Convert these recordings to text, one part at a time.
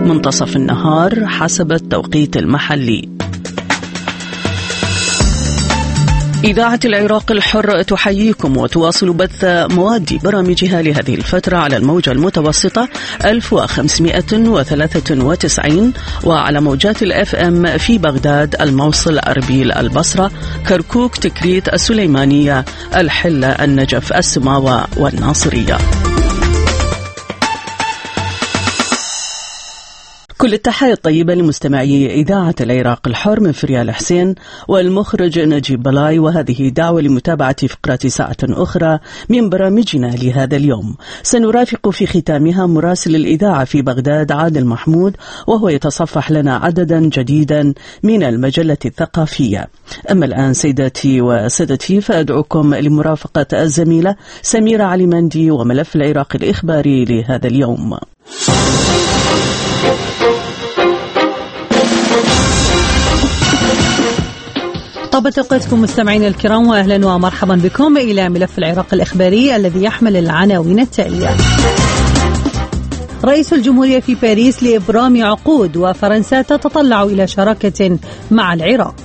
منتصف النهار حسب التوقيت المحلي. إذاعة العراق الحر تحييكم وتواصل بث مواد برامجها لهذه الفترة على الموجة المتوسطة 1593 وعلى موجات الFM في بغداد، الموصل، أربيل، البصرة، كركوك، تكريت، السليمانية، الحلة، النجف، السماوة والناصرية. كل التحية الطيبة لمستمعي إذاعة العراق الحر من فريال حسين والمخرج نجيب بلاي، وهذه دعوة لمتابعة فقرة ساعة أخرى من برامجنا لهذا اليوم. سنرافق في ختامها مراسل الإذاعة في بغداد عادل محمود، وهو يتصفح لنا عددا جديدا من المجلة الثقافية. أما الآن سيداتي وسادتي فأدعوكم لمرافقة الزميلة سميرة علي مندي وملف العراق الإخباري لهذا اليوم. طابت أوقاتكم مستمعين الكرام، وأهلا ومرحبا بكم إلى ملف العراق الإخباري الذي يحمل العناوين التالية. رئيس الجمهورية في باريس لإبرام عقود، وفرنسا تتطلع إلى شراكة مع العراق.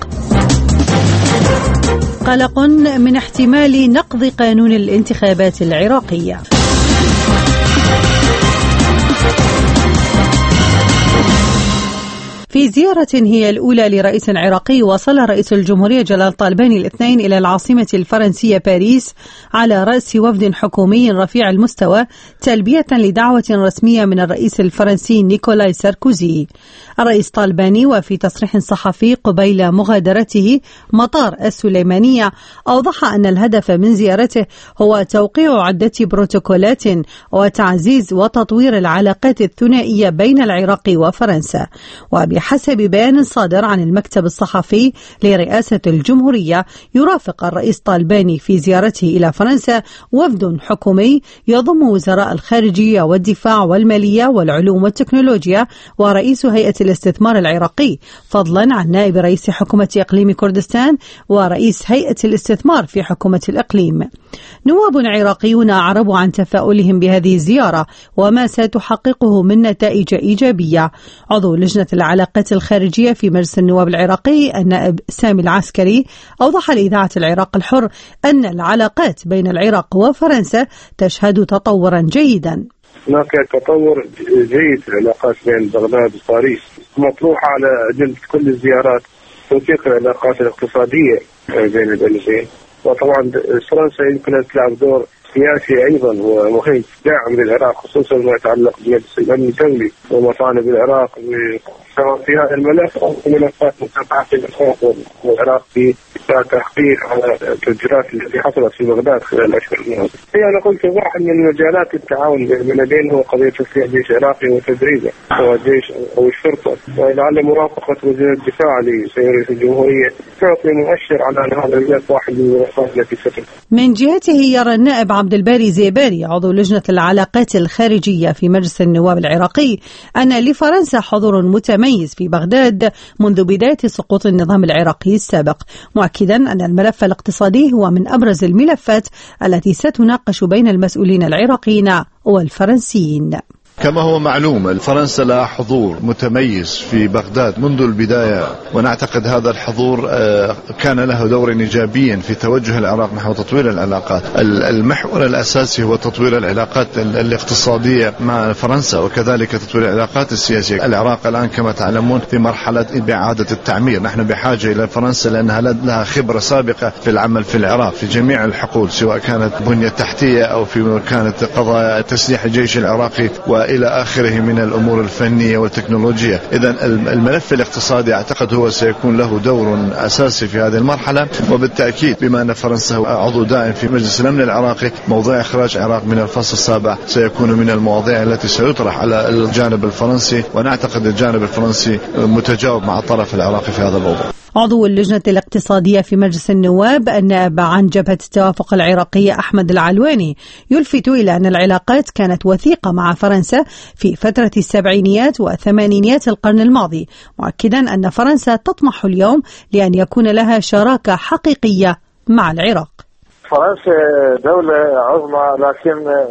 قلق من احتمال نقض قانون الانتخابات العراقية. في زيارة هي الأولى لرئيس عراقي، وصل رئيس الجمهورية جلال طالباني الاثنين إلى العاصمة الفرنسية باريس على رأس وفد حكومي رفيع المستوى تلبية لدعوة رسمية من الرئيس الفرنسي نيكولاي ساركوزي. الرئيس طالباني وفي تصريح صحفي قبيل مغادرته مطار السليمانية أوضح أن الهدف من زيارته هو توقيع عدة بروتوكولات وتعزيز وتطوير العلاقات الثنائية بين العراق وفرنسا. وبحسب بيان صادر عن المكتب الصحفي لرئاسة الجمهورية، يرافق الرئيس طالباني في زيارته إلى فرنسا وفد حكومي يضم وزراء الخارجية والدفاع والمالية والعلوم والتكنولوجيا ورئيس هيئة الاستثمار العراقي، فضلا عن نائب رئيس حكومة إقليم كردستان ورئيس هيئة الاستثمار في حكومة الإقليم. نواب عراقيون أعربوا عن تفاؤلهم بهذه الزيارة وما ستحققه من نتائج إيجابية. عضو لجنة العلاقات الخارجية في مجلس النواب العراقي النائب سامي العسكري أوضح لإذاعة العراق الحر أن العلاقات بين العراق وفرنسا تشهد تطورا جيدا. هناك تطور جيد في العلاقات بين بغداد وباريس، مطروحة على أجندة كل الزيارات توثيق العلاقات الاقتصادية بين البلدين. وطبعا فرنسا يمكن أن تلعب دور سياسي أيضا ومهم داعم للعراق، خصوصا ما يتعلق بالأمن الدولي ومطالب العراق سواء في هذا الملف أو في ملفات متابعة الحقوق والعراق في تحقيق على التفجيرات التي حصلت في بغداد خلال الأشهر الماضية. هي أنا قلت واحد من مجالات التعاون بين البلدين هو قضية تسليح الجيش العراقي وتدريبه، سواء الجيش أو الشرطة، ولعل مرافقة وزير الدفاع لسيد رئيس الجمهورية تعطي مؤشر على أن هذا الملف واحد من الملفات التي ستتم. من جهته يرى النائب عبد الباري زيباري عضو لجنة العلاقات الخارجية في مجلس النواب العراقي أن لفرنسا حضور متميز في بغداد منذ بداية سقوط النظام العراقي السابق، مؤكدا أن الملف الاقتصادي هو من أبرز الملفات التي ستناقش بين المسؤولين العراقيين والفرنسيين. كما هو معلوم فرنسا لها حضور متميز في بغداد منذ البداية، ونعتقد هذا الحضور كان له دور إيجابي في توجه العراق نحو تطوير العلاقات. المحور الأساسي هو تطوير العلاقات الاقتصادية مع فرنسا وكذلك تطوير العلاقات السياسية. العراق الآن كما تعلمون في مرحلة إعادة التعمير، نحن بحاجة إلى فرنسا لأنها لها خبرة سابقة في العمل في العراق في جميع الحقول، سواء كانت بنية تحتية أو في كانت قضايا تسليح الجيش العراقي إلى آخره من الأمور الفنية والتكنولوجيا. إذن الملف الاقتصادي أعتقد هو سيكون له دور أساسي في هذه المرحلة، وبالتأكيد بما أن فرنسا عضو دائم في مجلس الأمن العراقي، موضوع إخراج العراق من الفصل السابع سيكون من المواضيع التي سيطرح على الجانب الفرنسي، ونعتقد الجانب الفرنسي متجاوب مع الطرف العراقي في هذا الموضوع. عضو اللجنة الاقتصادية في مجلس النواب النائب عن جبهة التوافق العراقية أحمد العلواني يلفت إلى أن العلاقات كانت وثيقة مع فرنسا في فترة السبعينيات وثمانينيات القرن الماضي، مؤكدا أن فرنسا تطمح اليوم لأن يكون لها شراكة حقيقية مع العراق. فرنسا دولة عظمى، لكن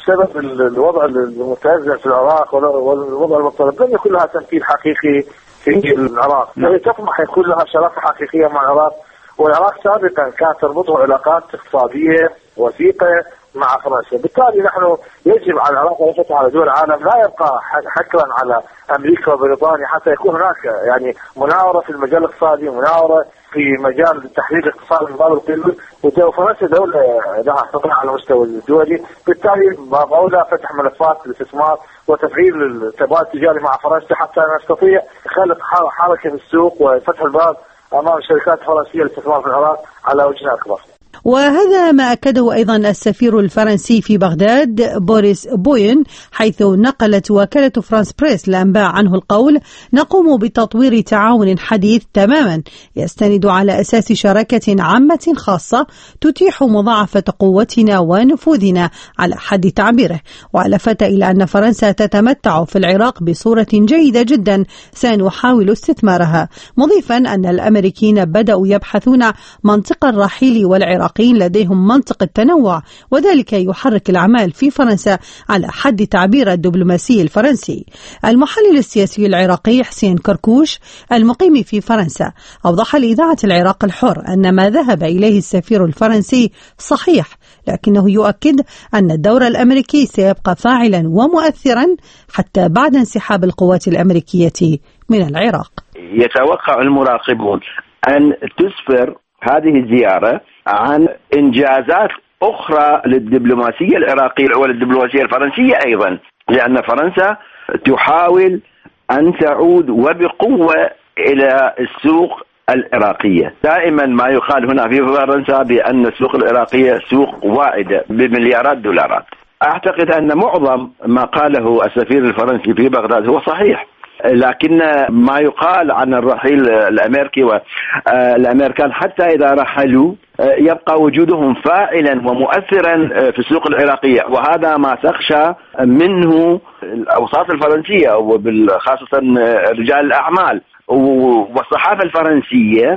بسبب الوضع المتنازع في العراق والوضع المضطرب لم يكن لها تمثيل حقيقي في العراق. وهي تطمح يكون لها شراكة حقيقية مع العراق، والعراق سابقا كانت تربطه علاقات اقتصادية وثيقة مع فرنسا. بالتالي نحن يجب على العراق أن يفتح على دول العالم، لا يبقى حكرا على أمريكا وبريطانيا، حتى يكون هناك يعني مناورة في المجال الاقتصادي، مناورة في مجال تحرير الاقتصاد من باب القلة. وفرنسا دولة لها خطر على المستوى الدولي، بالتالي باب أولى فتح ملفات الاستثمار وتفعيل التبادل التجاري مع فرنسا حتى نستطيع خلق حركة في السوق وفتح الباب أمام الشركات الفرنسية للاستثمار في العراق على وجه أكبر. وهذا ما أكده أيضا السفير الفرنسي في بغداد بوريس بوين، حيث نقلت وكالة فرانس بريس الأنباء عنه القول: نقوم بتطوير تعاون حديث تماما يستند على أساس شراكة عامة خاصة تتيح مضاعفة قوتنا ونفوذنا على حد تعبيره. ولفت إلى أن فرنسا تتمتع في العراق بصورة جيدة جدا سنحاول استثمارها، مضيفا أن الأمريكيين بدأوا يبحثون منطق الرحيل والعراق لديهم منطق التنوع، وذلك يحرك الأعمال في فرنسا على حد تعبير الدبلوماسي الفرنسي. المحلل السياسي العراقي حسين كركوش المقيم في فرنسا أوضح لإذاعة العراق الحر أن ما ذهب إليه السفير الفرنسي صحيح، لكنه يؤكد أن الدور الأمريكي سيبقى فاعلا ومؤثرا حتى بعد انسحاب القوات الأمريكية من العراق. يتوقع المراقبون أن تسفر هذه الزيارة عن إنجازات أخرى للدبلوماسية العراقية وللدبلوماسية الفرنسية أيضا، لأن فرنسا تحاول أن تعود وبقوة إلى السوق العراقية. دائما ما يقال هنا في فرنسا بأن السوق العراقية سوق واعدة بمليارات دولارات. أعتقد أن معظم ما قاله السفير الفرنسي في بغداد هو صحيح، لكن ما يقال عن الرحيل الأمريكي والأمريكان حتى إذا رحلوا يبقى وجودهم فاعلا ومؤثرا في السوق العراقية، وهذا ما تخشى منه الأوساط الفرنسية وخاصة رجال الأعمال. والصحافة الفرنسية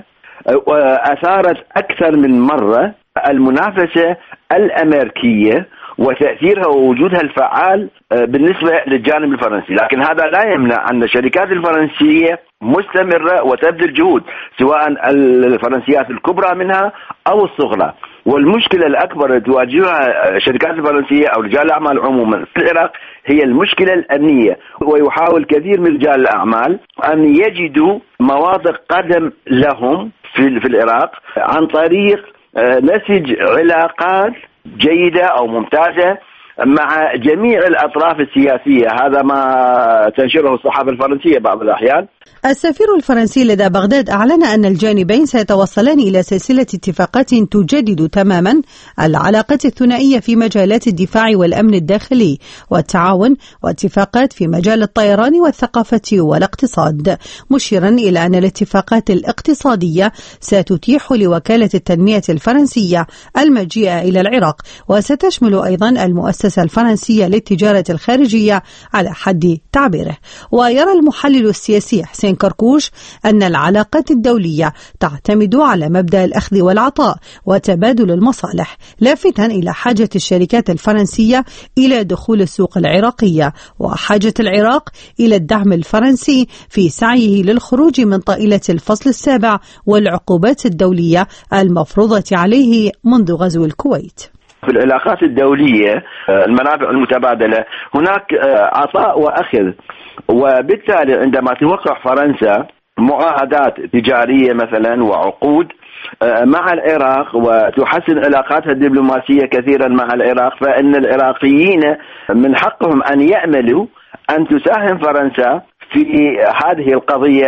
أثارت أكثر من مرة المنافسة الأمريكية وتأثيرها ووجودها الفعال بالنسبة للجانب الفرنسي، لكن هذا لا يمنع أن الشركات الفرنسية مستمرة وتبذل جهود، سواء الفرنسيات الكبرى منها أو الصغرى. والمشكلة الأكبر تواجهها الشركات الفرنسية أو رجال الأعمال عموما في العراق هي المشكلة الأمنية، ويحاول كثير من رجال الأعمال أن يجدوا مواضع قدم لهم في العراق عن طريق نسج علاقات جيدة أو ممتازة مع جميع الأطراف السياسية. هذا ما تنشره الصحافة الفرنسية بعض الأحيان. السفير الفرنسي لدى بغداد أعلن أن الجانبين سيتوصلان إلى سلسلة اتفاقات تجدد تماما العلاقات الثنائية في مجالات الدفاع والأمن الداخلي والتعاون، واتفاقات في مجال الطيران والثقافة والاقتصاد، مشيرا إلى أن الاتفاقات الاقتصادية ستتيح لوكالة التنمية الفرنسية المجيء إلى العراق، وستشمل أيضا المؤسسة الفرنسية للتجارة الخارجية على حد تعبيره. ويرى المحلل السياسي حسين كركوش أن العلاقات الدولية تعتمد على مبدأ الأخذ والعطاء وتبادل المصالح، لافتا إلى حاجة الشركات الفرنسية إلى دخول السوق العراقية وحاجة العراق إلى الدعم الفرنسي في سعيه للخروج من طائلة الفصل السابع والعقوبات الدولية المفروضة عليه منذ غزو الكويت. في العلاقات الدولية المنافع المتبادلة هناك عطاء وأخذ، وبالتالي عندما توقع فرنسا معاهدات تجارية مثلا وعقود مع العراق وتحسن علاقاتها الدبلوماسية كثيرا مع العراق، فإن العراقيين من حقهم أن يأملوا أن تساهم فرنسا في هذه القضية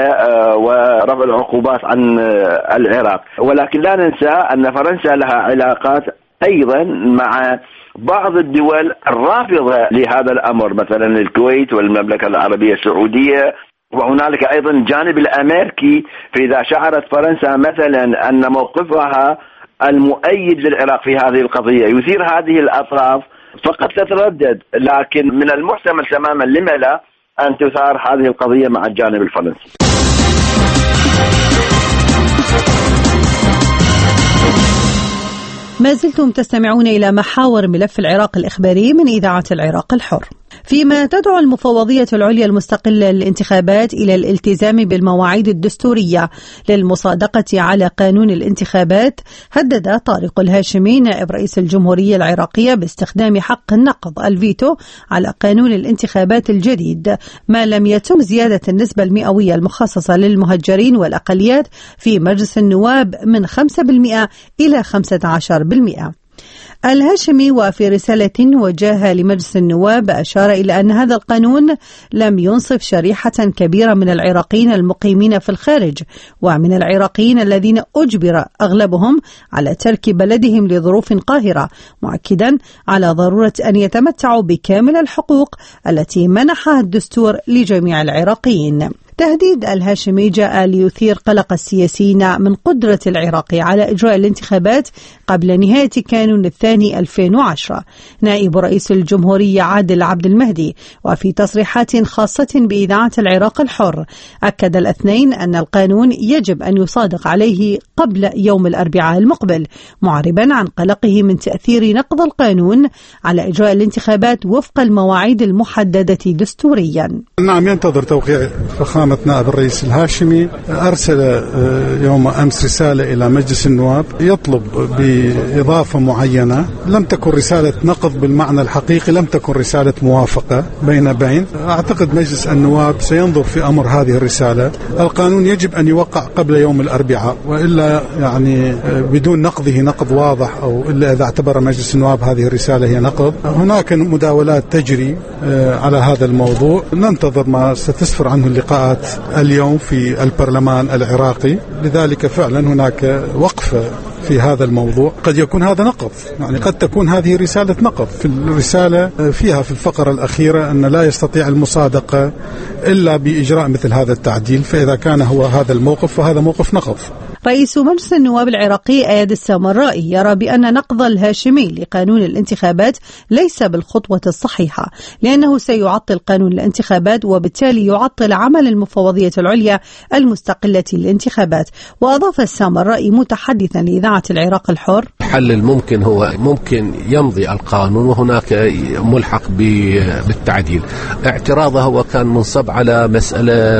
ورفع العقوبات عن العراق. ولكن لا ننسى أن فرنسا لها علاقات أيضا مع بعض الدول الرافضة لهذا الأمر، مثلا الكويت والمملكة العربية السعودية، وهنالك أيضا الجانب الأمريكي. فإذا شعرت فرنسا مثلا أن موقفها المؤيد للعراق في هذه القضية يثير هذه الأطراف فقد تتردد، لكن من المحتمل تماما لما لا أن تثار هذه القضية مع الجانب الفرنسي. ما زلتم تستمعون إلى محاور ملف العراق الإخباري من إذاعة العراق الحر. فيما تدعو المفوضية العليا المستقلة للانتخابات إلى الالتزام بالمواعيد الدستورية للمصادقة على قانون الانتخابات، هدد طارق الهاشمي نائب رئيس الجمهورية العراقية باستخدام حق النقض الفيتو على قانون الانتخابات الجديد ما لم يتم زيادة النسبة المئوية المخصصة للمهجرين والأقليات في مجلس النواب من 5% إلى 15%. الهاشمي وفي رسالة وجهها لمجلس النواب أشار إلى أن هذا القانون لم ينصف شريحة كبيرة من العراقيين المقيمين في الخارج ومن العراقيين الذين أجبر أغلبهم على ترك بلدهم لظروف قاهرة، مؤكدا على ضرورة أن يتمتعوا بكامل الحقوق التي منحها الدستور لجميع العراقيين. تهديد الهاشمي جاء ليثير قلق السياسيين من قدرة العراق على إجراء الانتخابات قبل نهاية كانون الثاني 2010. نائب رئيس الجمهورية عادل عبد المهدي وفي تصريحات خاصة بإذاعة العراق الحر أكد الاثنين أن القانون يجب أن يصادق عليه قبل يوم الأربعاء المقبل، معربا عن قلقه من تأثير نقض القانون على إجراء الانتخابات وفق المواعيد المحددة دستوريا. نعم، ينتظر توقيع فخامة نائب الرئيس الهاشمي. أرسل يوم أمس رسالة إلى مجلس النواب يطلب بإضافة معينة، لم تكن رسالة نقض بالمعنى الحقيقي، لم تكن رسالة موافقة بين. أعتقد مجلس النواب سينظر في أمر هذه الرسالة. القانون يجب أن يوقع قبل يوم الأربعاء، وإلا يعني بدون نقضه نقض واضح، أو إلا إذا اعتبر مجلس النواب هذه الرسالة هي نقض. هناك مداولات تجري على هذا الموضوع، ننتظر ما ستسفر عنه اللقاءات اليوم في البرلمان العراقي. لذلك فعلا هناك وقفة في هذا الموضوع. قد يكون هذا نقض، يعني قد تكون هذه رسالة نقض. في الرسالة فيها في الفقرة الأخيرة أن لا يستطيع المصادقة إلا بإجراء مثل هذا التعديل، فإذا كان هو هذا الموقف فهذا موقف نقض. رئيس مجلس النواب العراقي أياد السامرائي يرى بأن نقض الهاشمي لقانون الانتخابات ليس بالخطوة الصحيحة، لأنه سيعطل قانون الانتخابات وبالتالي يعطل عمل المفوضية العليا المستقلة للانتخابات. وأضاف السامرائي متحدثا لإذاعة العراق الحر: الحل الممكن هو ممكن يمضي القانون وهناك ملحق بالتعديل. اعتراضه هو كان منصب على مسألة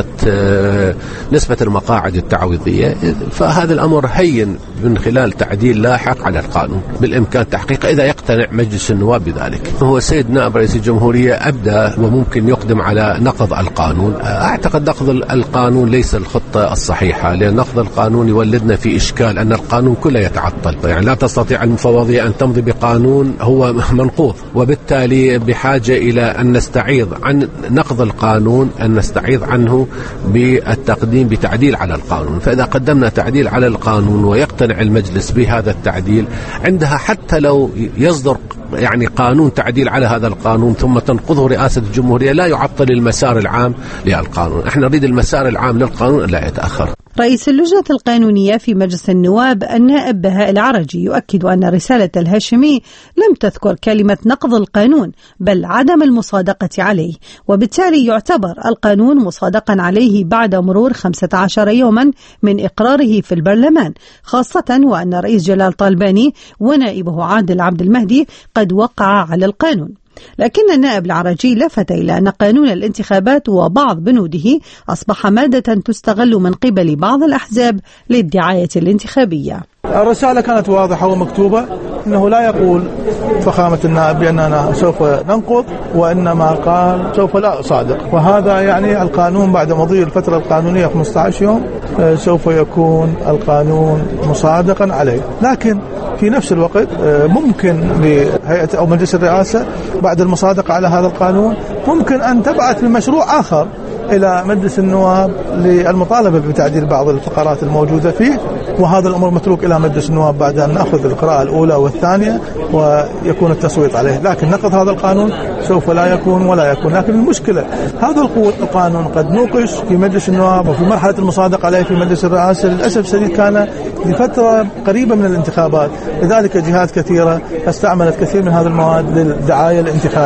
نسبة المقاعد التعويضية، فهذا الأمر هين من خلال تعديل لاحق على القانون بالإمكان تحقيقه إذا يقتنع مجلس النواب بذلك. هو سيد نائب رئيس الجمهورية أبدى وممكن يقدم على نقض القانون. أعتقد نقض القانون ليس الخطة الصحيحة، لأن نقض القانون يولدنا في إشكال أن القانون كله يتعطل، يعني لا تستطيع المفوضية أن تمضي بقانون هو منقوض، وبالتالي بحاجة إلى أن نستعيض عن نقض القانون، أن نستعيض عنه بالتقديم بتعديل على القانون. فإذا قدمنا تعديل على القانون ويقتنع المجلس بهذا التعديل، عندها حتى لو يصدر يعني قانون تعديل على هذا القانون ثم تنقضه رئاسة الجمهورية لا يعطل المسار العام للقانون. احنا نريد المسار العام للقانون لا يتأخر. رئيس اللجنة القانونية في مجلس النواب النائب بهاء العرجي يؤكد أن رسالة الهاشمي لم تذكر كلمة نقض القانون بل عدم المصادقة عليه، وبالتالي يعتبر القانون مصادقا عليه بعد مرور 15 يوما من إقراره في البرلمان، خاصة وأن رئيس جلال طالباني ونائبه عادل عبد المهدي قد وقع على القانون. لكن النائب العرجي لفت إلى أن قانون الانتخابات وبعض بنوده أصبح مادة تستغل من قبل بعض الأحزاب للدعاية الانتخابية. الرسالة كانت واضحة ومكتوبة، إنه لا يقول فخامة النائب بأننا سوف ننقض، وإنما قال سوف لا أصادق، وهذا يعني القانون بعد مضي الفترة القانونية 15 يوم سوف يكون القانون مصادقا عليه. لكن في نفس الوقت ممكن لهيئة أو مجلس الرئاسة بعد المصادقة على هذا القانون ممكن أن تبعث بمشروع آخر إلى مجلس النواب للمطالبة بتعديل بعض الفقرات الموجودة فيه، وهذا الأمر متروك إلى مجلس النواب بعد أن نأخذ القراءة الأولى والثانية ويكون التصويت عليه. لكن نقض هذا القانون سوف لا يكون ولا يكون. لكن المشكلة هذا القانون قد نوقش في مجلس النواب وفي مرحلة المصادقة عليه في مجلس الرئاسة، للأسف الشديد كان لفترة قريبة من الانتخابات، لذلك جهات كثيرة استعملت كثير من هذه المواد للدعاية الانتخابية.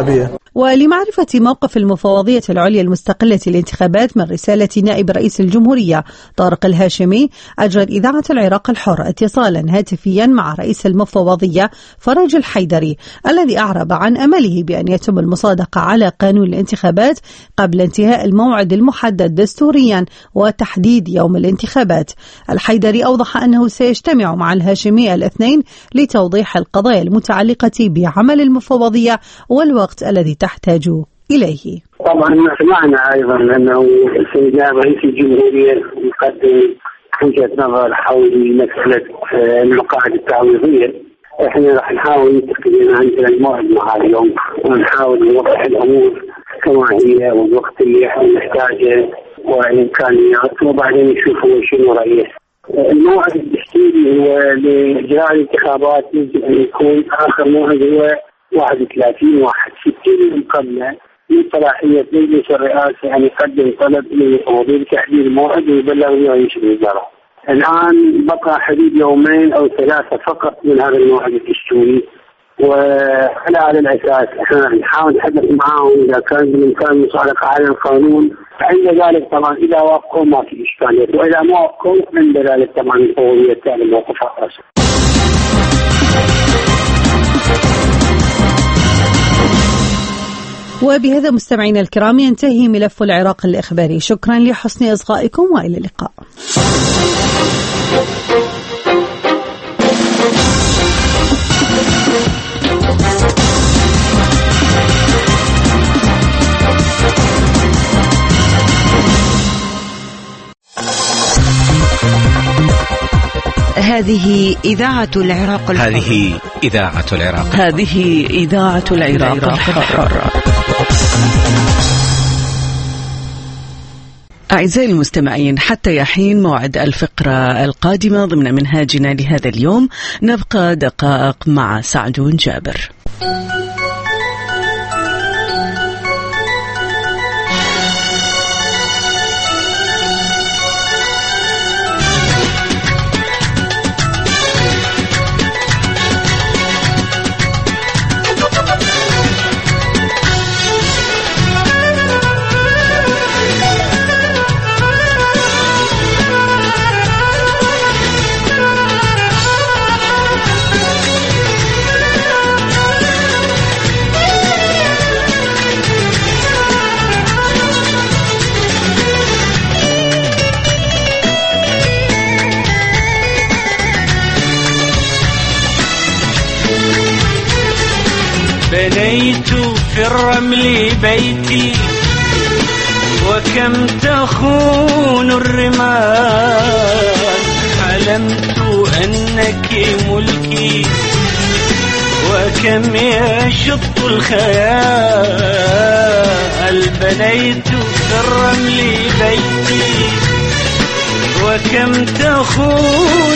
ولمعرفة موقف المفوضية العليا المستقلة للانتخابات من رسالة نائب رئيس الجمهورية طارق الهاشمي، أجرت إذاعة العراق الحر اتصالا هاتفيا مع رئيس المفوضية فرج الحيدري الذي أعرب عن أمله بأن يتم المصادقة على قانون الانتخابات قبل انتهاء الموعد المحدد دستوريا وتحديد يوم الانتخابات. الحيدري أوضح أنه سيجتمع مع الهاشمي الاثنين لتوضيح القضايا المتعلقة بعمل المفوضية والوقت الذي تحتاج إليه. طبعا سمعنا أيضا أنه السيد نائب رئيس الجمهورية يقدم وجهة نظر حول مسألة المقاعد التعويضية. احنا راح نحاول نتفق عندنا الموعد مع اليوم ونحاول نوضح الأمور كما هي والوقت اللي احنا نحتاجه والإمكانيات، وبعدين نشوف هو شنو رأيه. الموعد الدستوري هو لإجراء الانتخابات يجب أن يكون آخر موعد هو 31/1/60 من قبله من صلاحية مجلس الرئاسة أن يقدم طلب للمفوضية بتحديد الموعد ويبلغ رئيس الوزراء. الآن بقى حدود 2 أو 3 فقط من هذا الموعد الدستوري، وعلى الأساس احنا نحاول نتحدث معاهم إذا كان بالإمكان المصادقة على القانون. عند ذلك طبعا إذا وافقوا ما في إشكالية، وإذا ما وافقوا عند ذلك طبعا المفوضية تعمل موقفها الرسمي. وبهذا مستمعينا الكرام ينتهي ملف العراق الإخباري. شكرا لحسن إصغائكم وإلى اللقاء. هذه إذاعة العراق الحر. هذه إذاعة العراق. هذه إذاعة العراق الحر. أعزائي المستمعين، حتى يحين موعد الفقرة القادمة ضمن منهاجنا لهذا اليوم، نبقى دقائق مع سعدون جابر. بنيت في الرمل بيتي وكم تخون الرمال، حلمت أنك ملكي وكم يشط الخيال. بنيت في الرمل بيتي وكم تخون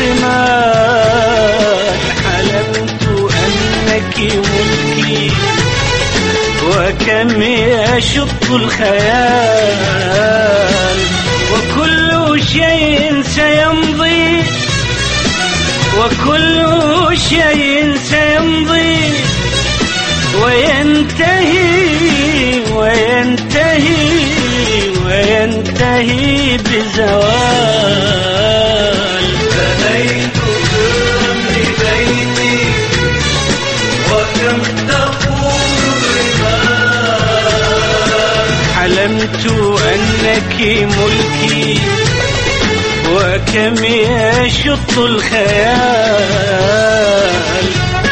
الرمال، حلمت أنك ملكي وكم يشط الخيال. وكل شيء سيمضي وكل شيء سيمضي وينتهي بزوال. بنيت في الرمل بيتي وكم تخون الرمال، حلمت أنك ملكي وكم يشط الخيال.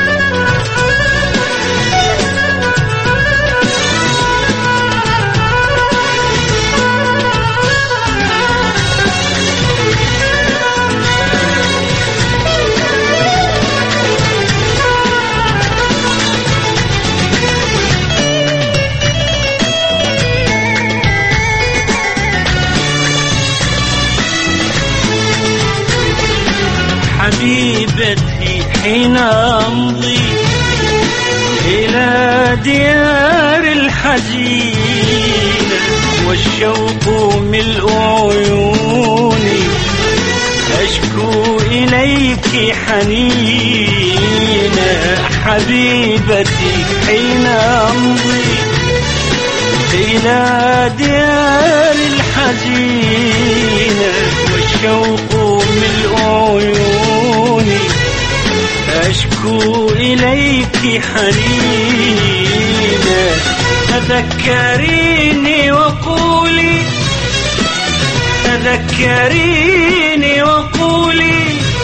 حبيبتي حين أمضي إلى ديار الحزين والشوق ملء عيوني، أشكو إليك حنينا. حبيبتي حين أمضي إلى ديار الحزينة والشوق ملء عيوني أشكو إليك حنينا تذكريني وقولي تذكريني وقولي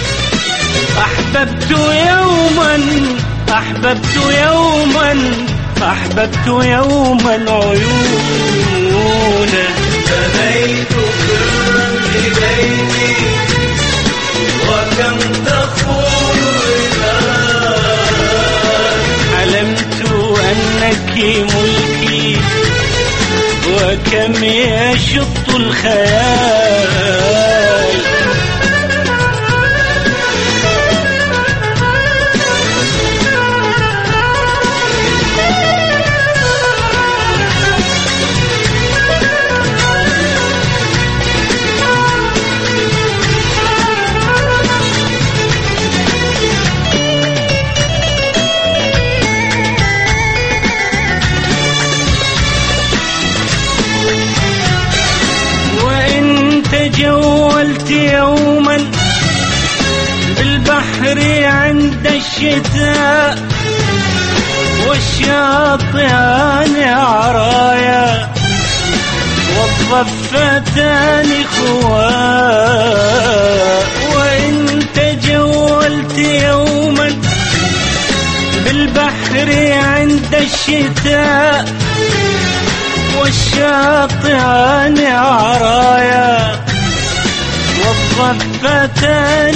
أحببت يوما أحببت يوما أحببت يوما عيونا بنيت سرا لبيتي وكم تخون الرمال حلمت أنك ملكي وكم يشط الخيال تجولت يوما بالبحر عند الشتاء والشاطئان عرايا والضفتان خواء وإن تجولت يوما بالبحر عند الشتاء والشاطئان عرايا والضفتان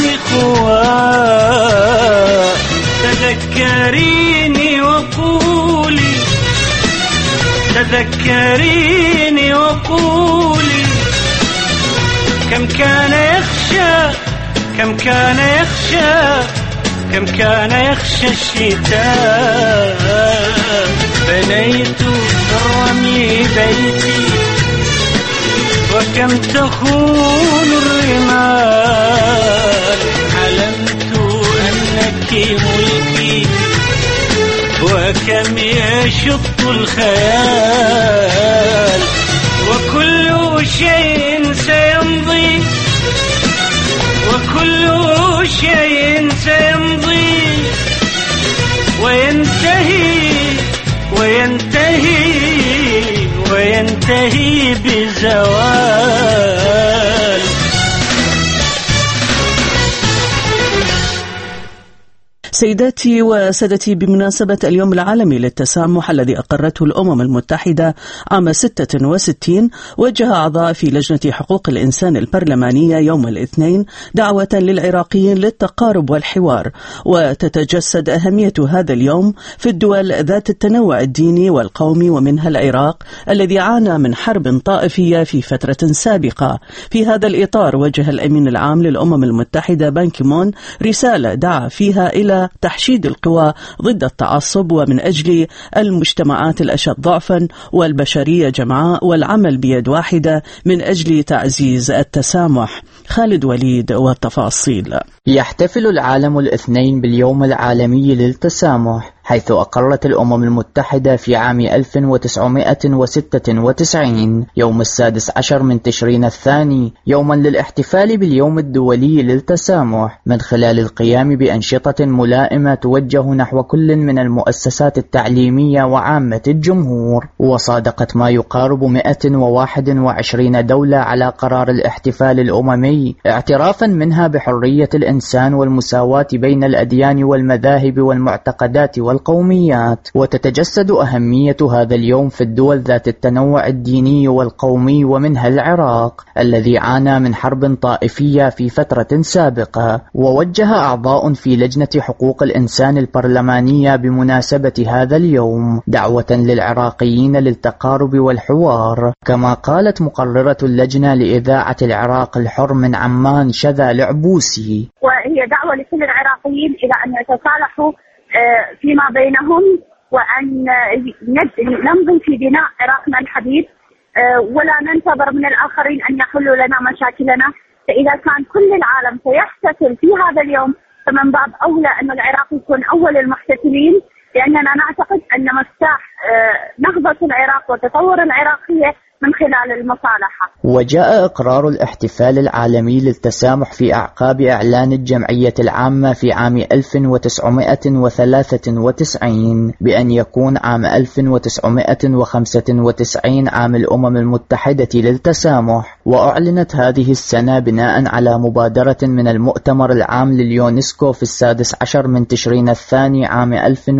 خواء تذكريني وقولي تذكريني وقولي كم كان يخشى كم كان يخشى كم كان يخشى الشتاء بنيت بالرمي بيتي وكم تخون الرمال حلمت أنك ملكي وكم يشط الخيال وكل شيء سيمضي وكل شيء سيمضي وينتهي بزوال سيداتي وسادتي، بمناسبة اليوم العالمي للتسامح الذي أقرته الأمم المتحدة عام 66، وجه أعضاء في لجنة حقوق الإنسان البرلمانية يوم الاثنين دعوة للعراقيين للتقارب والحوار، وتتجسد أهمية هذا اليوم في الدول ذات التنوع الديني والقومي ومنها العراق الذي عانى من حرب طائفية في فترة سابقة. في هذا الإطار وجه الأمين العام للأمم المتحدة بان كي مون رسالة دعا فيها إلى تحشيد القوى ضد التعصب ومن أجل المجتمعات الأشد ضعفا والبشرية جمعاء والعمل بيد واحدة من أجل تعزيز التسامح. خالد وليد والتفاصيل. يحتفل العالم الاثنين باليوم العالمي للتسامح، حيث أقرت الأمم المتحدة في عام 1996 يوم 16 من تشرين الثاني يوما للاحتفال باليوم الدولي للتسامح، من خلال القيام بأنشطة ملائمة توجه نحو كل من المؤسسات التعليمية وعامة الجمهور. وصادقت ما يقارب 121 دولة على قرار الاحتفال الأممي، اعترافا منها بحرية الإنسان والمساواة بين الأديان والمذاهب والمعتقدات والقوميات. وتتجسد أهمية هذا اليوم في الدول ذات التنوع الديني والقومي ومنها العراق الذي عانى من حرب طائفية في فترة سابقة. ووجه أعضاء في لجنة حقوق الإنسان البرلمانية بمناسبة هذا اليوم دعوة للعراقيين للتقارب والحوار، كما قالت مقررة اللجنة لإذاعة العراق الحر من عمان شذا العبوسي: وهي دعوة لكل العراقيين إلى أن يتصالحوا فيما بينهم، وأن نمضي في بناء عراقنا الحديث، ولا ننتظر من الآخرين أن يحلوا لنا مشاكلنا. فإذا كان كل العالم سيحتفل في هذا اليوم، فمن باب أولى أن العراق يكون أول المحتفلين. لأننا نعتقد أن مفتاح نهضة العراق وتطور العراقية من خلال المصالحة. وجاء إقرار الاحتفال العالمي للتسامح في أعقاب إعلان الجمعية العامة في عام 1993 بأن يكون عام 1995 عام الأمم المتحدة للتسامح، وأعلنت هذه السنة بناء على مبادرة من المؤتمر العام لليونسكو في 16 من تشرين الثاني عام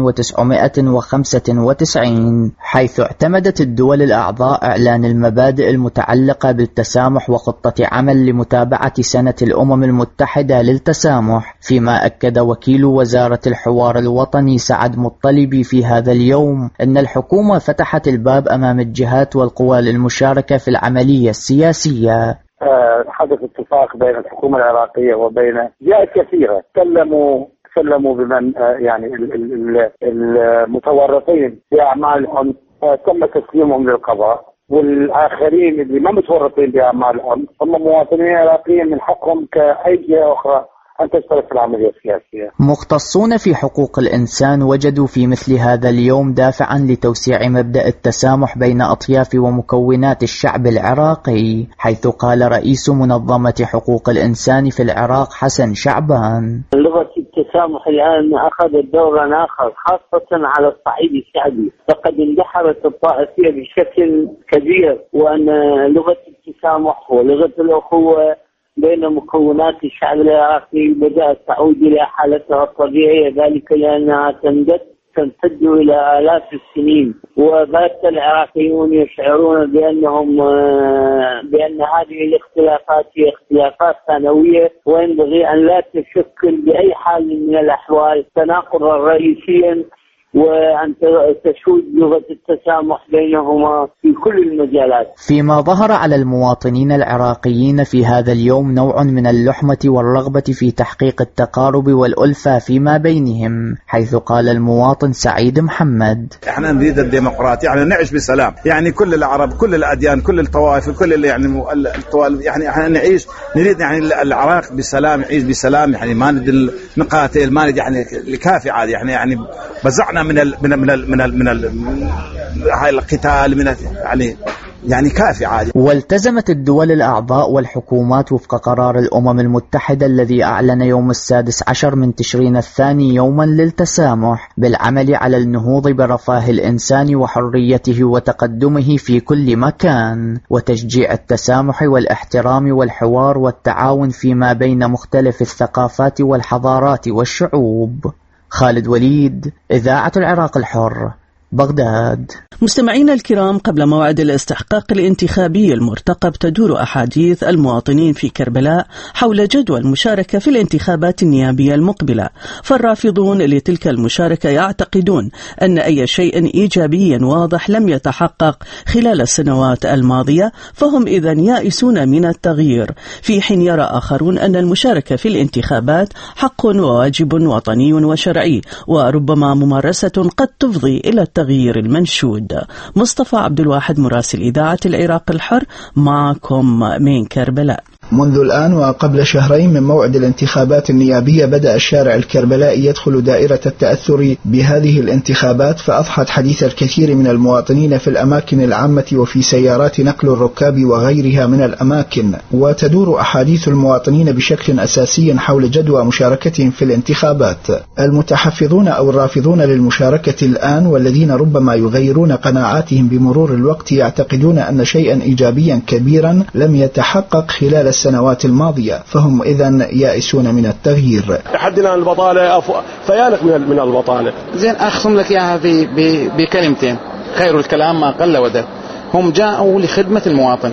1995، حيث اعتمدت الدول الأعضاء إعلان المبادئ المتعلقة بالتسامح وخطة عمل لمتابعة سنة الأمم المتحدة للتسامح، فيما أكد وكيل وزارة الحوار الوطني سعد مطلبي في هذا اليوم أن الحكومة فتحت الباب أمام الجهات والقوى للمشاركة في العملية السياسية. حدث اتفاق بين الحكومة العراقية وبين جهات كثيرة سلموا بمن يعني المتورطين في أعمالهم تم تسليمهم للقضاء، والآخرين اللي ما متورطين بأعمالهم هم مواطنين عراقيين من حقهم كأي جهة أخرى أن تشترك في العملية السياسية. مختصون في حقوق الإنسان وجدوا في مثل هذا اليوم دافعا لتوسيع مبدأ التسامح بين أطياف ومكونات الشعب العراقي، حيث قال رئيس منظمة حقوق الإنسان في العراق حسن شعبان: لغة التسامح الآن أخذت دورا آخر خاصة على الصعيد الشعبي، فقد اندحرت الطائفية بشكل كبير، وأن لغة التسامح ولغة الأخوة بين مكونات الشعب العراقي بدأت تعود إلى حالتها الطبيعية، ذلك لأنها تمتد إلى آلاف السنين، وبات العراقيون يشعرون بأن هذه الاختلافات هي اختلافات ثانوية، وينبغي أن لا تشكل بأي حال من الأحوال تناقضا رئيسيا، وأن تشود لغة التسامح بينهما في كل المجالات. فيما ظهر على المواطنين العراقيين في هذا اليوم نوع من اللحمة والرغبة في تحقيق التقارب والألفة فيما بينهم، حيث قال المواطن سعيد محمد: احنا نريد الديمقراطية، يعني نعيش بسلام، يعني كل العرب كل الأديان كل الطوائف كل يعني احنا نريد يعني العراق بسلام، يعيش بسلام، يعني ما نريد نقاتل، ما نريد يعني الكافي عادي، يعني بزعنا من هاي القتال يعني كافي عادي. والتزمت الدول الأعضاء والحكومات وفق قرار الأمم المتحدة الذي أعلن يوم 16 من تشرين الثاني يوما للتسامح بالعمل على النهوض برفاه الإنسان وحريته وتقدمه في كل مكان، وتشجيع التسامح والاحترام والحوار والتعاون فيما بين مختلف الثقافات والحضارات والشعوب. خالد وليد، إذاعة العراق الحر، بغداد. مستمعينا الكرام، قبل موعد الاستحقاق الانتخابي المرتقب تدور أحاديث المواطنين في كربلاء حول جدوى المشاركة في الانتخابات النيابية المقبلة، فالرافضون لتلك المشاركة يعتقدون أن أي شيء إيجابي واضح لم يتحقق خلال السنوات الماضية، فهم إذن يائسون من التغيير، في حين يرى آخرون أن المشاركة في الانتخابات حق وواجب وطني وشرعي، وربما ممارسة قد تفضي إلى التغيير المنشود. مصطفى عبد الواحد، مراسل إذاعة العراق الحر، معكم من كربلاء. منذ الآن وقبل شهرين من موعد الانتخابات النيابية بدأ الشارع الكربلائي يدخل دائرة التأثر بهذه الانتخابات، فأضحت حديث الكثير من المواطنين في الأماكن العامة وفي سيارات نقل الركاب وغيرها من الأماكن، وتدور أحاديث المواطنين بشكل أساسي حول جدوى مشاركتهم في الانتخابات. المتحفظون أو الرافضون للمشاركة الآن والذين ربما يغيرون قناعاتهم بمرور الوقت يعتقدون أن شيئا إيجابيا كبيرا لم يتحقق خلال السنوات الماضية، فهم إذن يائسون من التغيير. تحدينا البطالة فيانق من البطالة. زين أخصم لك إياها بكلمتين: خير الكلام ما قل ودل. هم جاءوا لخدمة المواطن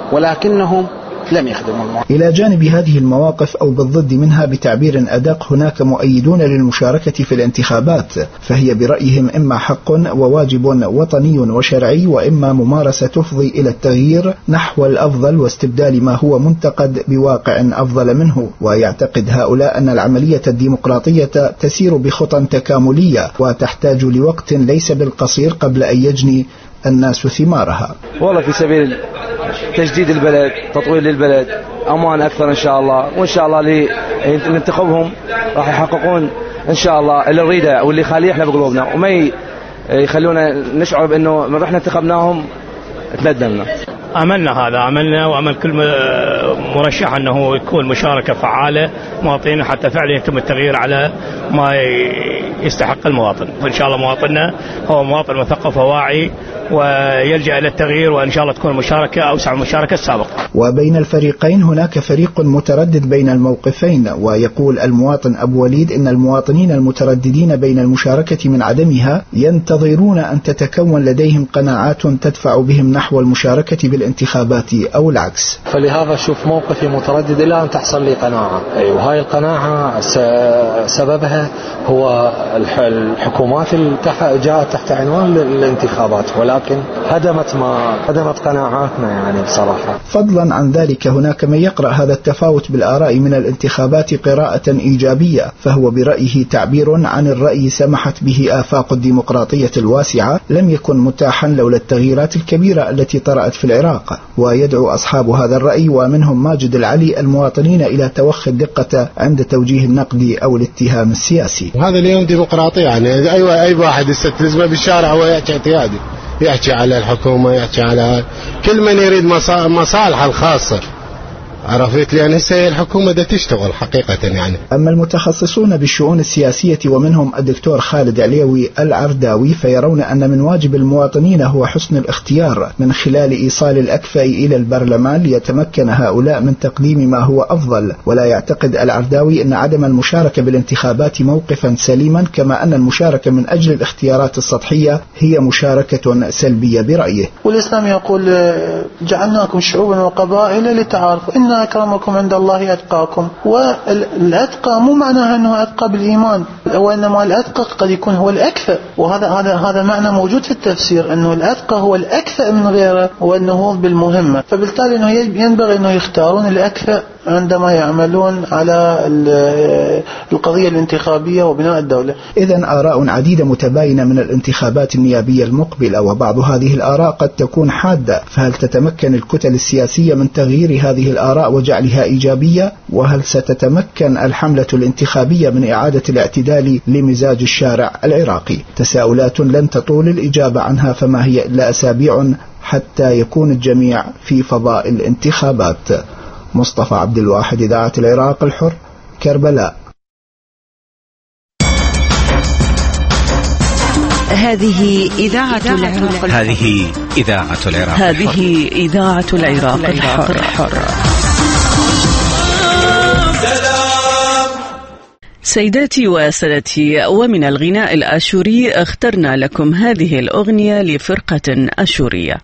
ولكنهم لم يخدموا المواطن. إلى جانب هذه المواقف أو بالضد منها بتعبير أدق، هناك مؤيدون للمشاركة في الانتخابات، فهي برأيهم إما حق وواجب وطني وشرعي، وإما ممارسة تفضي إلى التغيير نحو الأفضل واستبدال ما هو منتقد بواقع أفضل منه. ويعتقد هؤلاء أن العملية الديمقراطية تسير بخطى تكاملية وتحتاج لوقت ليس بالقصير قبل أن يجني الناس ثمارها. والله في سبيل تجديد البلد، تطوير للبلد، أمان أكثر إن شاء الله، وإن شاء الله اللي ننتخبهم راح يحققون إن شاء الله اللي نريده واللي يخليه إحنا بقلوبنا وما يخلونا نشعر بأنه من رحنا انتخبناهم تندمنا. عملنا وعمل كل مرشح أنه يكون مشاركة فعالة مواطنين حتى فعلا يتم التغيير على ما يستحق المواطن. وإن شاء الله مواطننا هو مواطن مثقف وواعي ويلجأ إلى التغيير، وإن شاء الله تكون المشاركة أوسع من المشاركة السابقة. وبين الفريقين هناك فريق متردد بين الموقفين، ويقول المواطن أبو وليد إن المواطنين المترددين بين المشاركة من عدمها ينتظرون أن تتكون لديهم قناعات تدفع بهم نحو المشاركة بالانتخابات أو العكس. فلهذا شوف موقفي متردد إلى أن تحصل لي قناعة، وهاي القناعة سببها هو الحكومات اللي جاءت تحت عنوان الانتخابات، ولكن هدمت قناعاتنا يعني بصراحة. فضلا عن ذلك هناك من يقرأ هذا التفاوت بالآراء من الانتخابات قراءة إيجابية، فهو برأيه تعبير عن الرأي سمحت به آفاق الديمقراطية الواسعة لم يكن متاحا لولا التغييرات الكبيرة التي طرأت في العراق. ويدعو أصحاب هذا الرأي ومنهم ماجد العلي المواطنين إلى توخي الدقة عند توجيه النقد أو الاتهام السياسي. هذا اليوم ديمقراطي، يعني أي واحد يستلزمه بالشارع هو يحكي اعتيادي، يحكي على الحكومة، يحكي على كل من يريد مصالحه الخاصة، عرفت؟ لأن هسه الحكومة دا تشتغل حقيقة يعني. أما المتخصصون بالشؤون السياسية ومنهم الدكتور خالد عليوي العرداوي فيرون أن من واجب المواطنين هو حسن الاختيار من خلال إيصال الأكفأ إلى البرلمان ليتمكن هؤلاء من تقديم ما هو أفضل. ولا يعتقد العرداوي أن عدم المشاركة بالانتخابات موقفا سليما، كما أن المشاركة من أجل الاختيارات السطحية هي مشاركة سلبية برأيه. والإسلام يقول جعلناكم شعوبا وقبائل لتعارفوا إن أكرمكم عند الله أتقاكم. والأتقى مو معناها أنه أتقى بالإيمان، وإنما الأتقى قد يكون هو الأكفأ، وهذا معنى موجود في التفسير، أنه الأتقى هو الأكفأ من غيره والنهوض بالمهمة. فبالتالي أنه ينبغي أنه يختارون الأكفأ عندما يعملون على القضية الانتخابية وبناء الدولة. إذن آراء عديدة متباينة من الانتخابات النيابية المقبلة، وبعض هذه الآراء قد تكون حادة، فهل تتمكن الكتل السياسية من تغيير هذه الآراء وجعلها إيجابية؟ وهل ستتمكن الحملة الانتخابية من إعادة الاعتدال لمزاج الشارع العراقي؟ تساؤلات لن تطول الإجابة عنها، فما هي إلا أسابيع حتى يكون الجميع في فضاء الانتخابات. مصطفى عبد الواحد، إذاعة العراق الحر، كربلاء. هذه إذاعة العراق. هذه إذاعة العراق. هذه إذاعة العراق الحر. سيداتي وسادتي، ومن الغناء الآشوري اخترنا لكم هذه الأغنية لفرقة أشورية.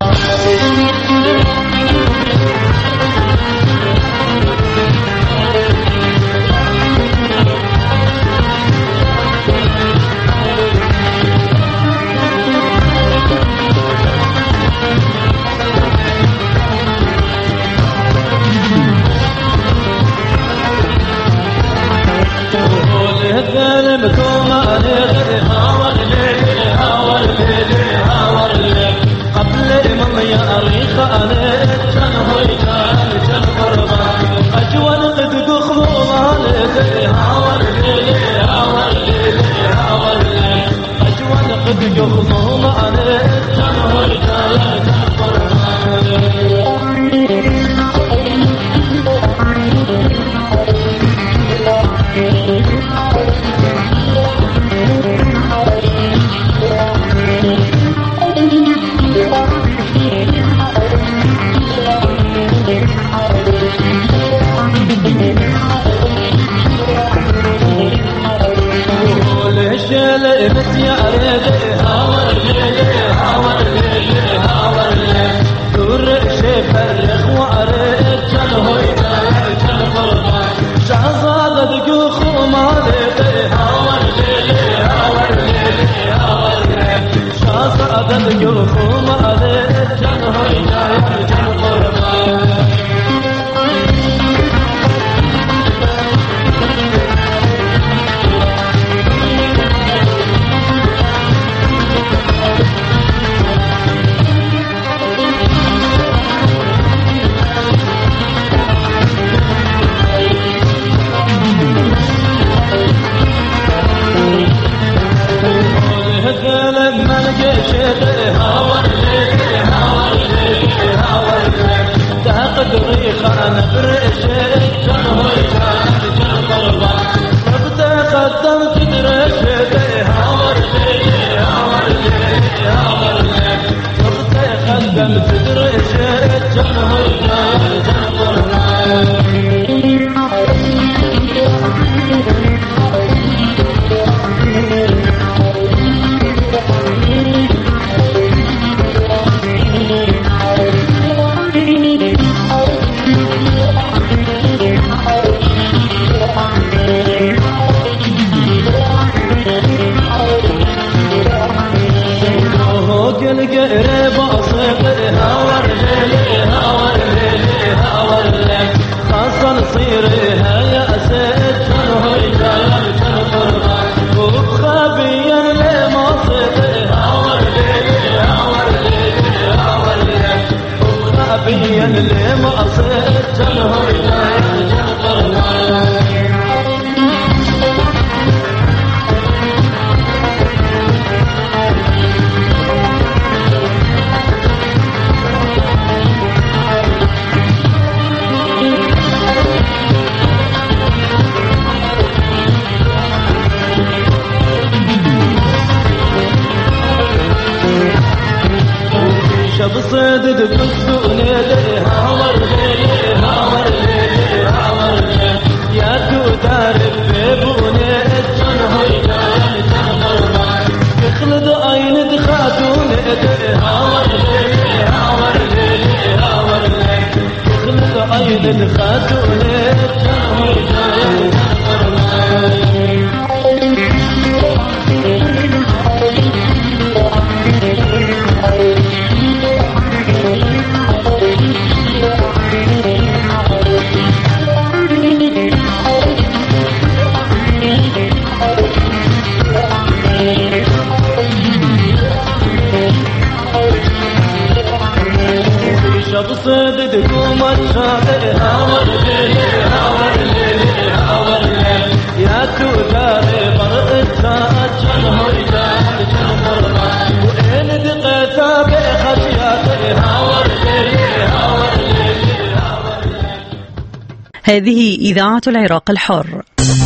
هذه إذاعة العراق الحر.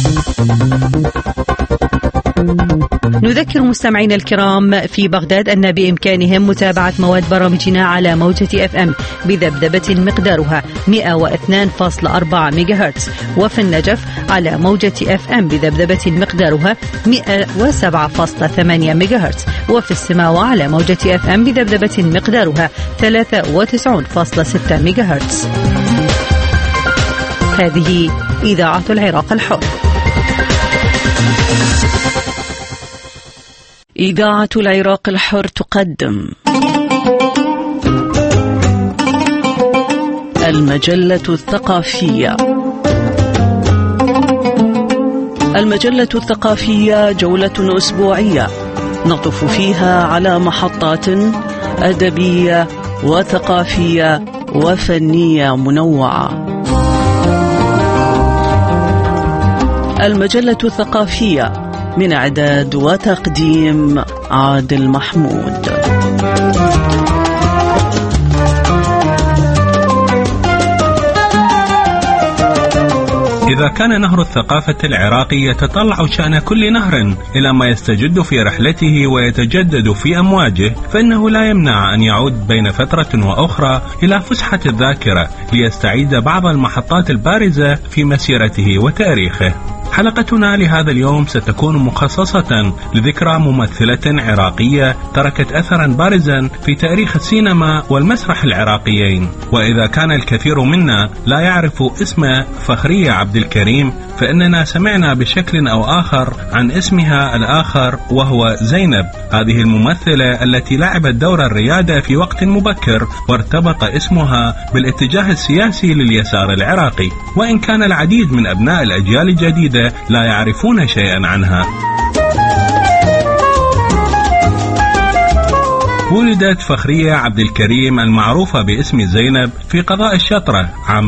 نذكر مستمعينا الكرام في بغداد أن بإمكانهم متابعة مواد برامجنا على موجة FM بذبذبة مقدارها 102.4 ميجاهرتز، وفي النجف على موجة FM بذبذبة مقدارها 107.8 ميجاهرتز، وفي السماوة على موجة FM بذبذبة مقدارها 93.6 ميجاهرتز. هذه إذاعة العراق الحر. إذاعة العراق الحر تقدم المجلة الثقافية. المجلة الثقافية جولة أسبوعية نطف فيها على محطات أدبية وثقافية وفنية منوعة. المجلة الثقافية من إعداد وتقديم عادل محمود. إذا كان نهر الثقافة العراقي يتطلع شأن كل نهر إلى ما يستجد في رحلته ويتجدد في أمواجه، فإنه لا يمنع أن يعود بين فترة وأخرى إلى فسحة الذاكرة ليستعيد بعض المحطات البارزة في مسيرته وتاريخه. حلقتنا لهذا اليوم ستكون مخصصة لذكرى ممثلة عراقية تركت أثرا بارزا في تاريخ السينما والمسرح العراقيين. وإذا كان الكثير منا لا يعرف اسم فخرية عبد الكريم، فإننا سمعنا بشكل أو آخر عن اسمها الآخر وهو زينب، هذه الممثلة التي لعبت دور الريادة في وقت مبكر وارتبط اسمها بالاتجاه السياسي لليسار العراقي، وإن كان العديد من أبناء الأجيال الجديدة لا يعرفون شيئا عنها. ولدت فخرية عبد الكريم المعروفة باسم زينب في قضاء الشطرة عام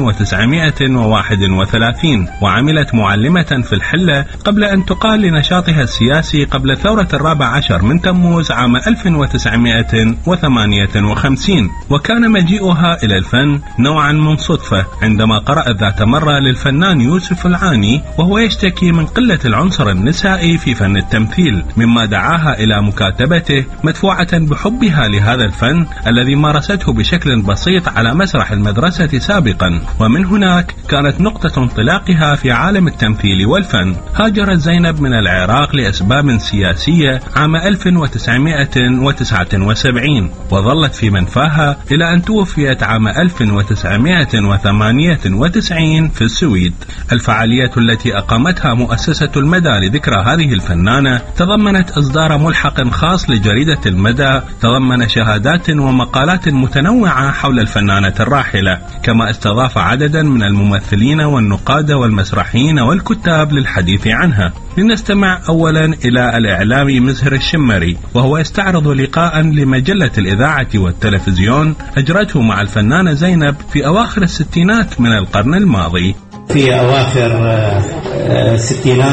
1931، وعملت معلمة في الحلة قبل أن تقال لنشاطها السياسي قبل ثورة 14 من تموز عام 1958. وكان مجيئها إلى الفن نوعا من صدفة عندما قرأت ذات مرة للفنان يوسف العاني وهو يشتكي من قلة العنصر النسائي في فن التمثيل، مما دعاها إلى مكاتبته مدفوعة بحبها لهذا الفن الذي مارسته بشكل بسيط على مسرح المدرسة سابقا. ومن هناك كانت نقطة انطلاقها في عالم التمثيل والفن. هاجرت زينب من العراق لأسباب سياسية عام 1979 وظلت في منفاها إلى أن توفيت عام 1998 في السويد. الفعاليات التي أقامتها مؤسسة المدى لذكرى هذه الفنانة تضمنت إصدار ملحق خاص لجريدة المدى تضمن شهادات ومقالات متنوعة حول الفنانة الراحلة، كما استضاف عددا من الممثلين والنقاد والمسرحيين والكتاب للحديث عنها. لنستمع أولا إلى الإعلامي مزهر الشمري وهو يستعرض لقاء لمجلة الإذاعة والتلفزيون أجرته مع الفنانة زينب في أواخر الستينات من القرن الماضي. في أواخر الستينات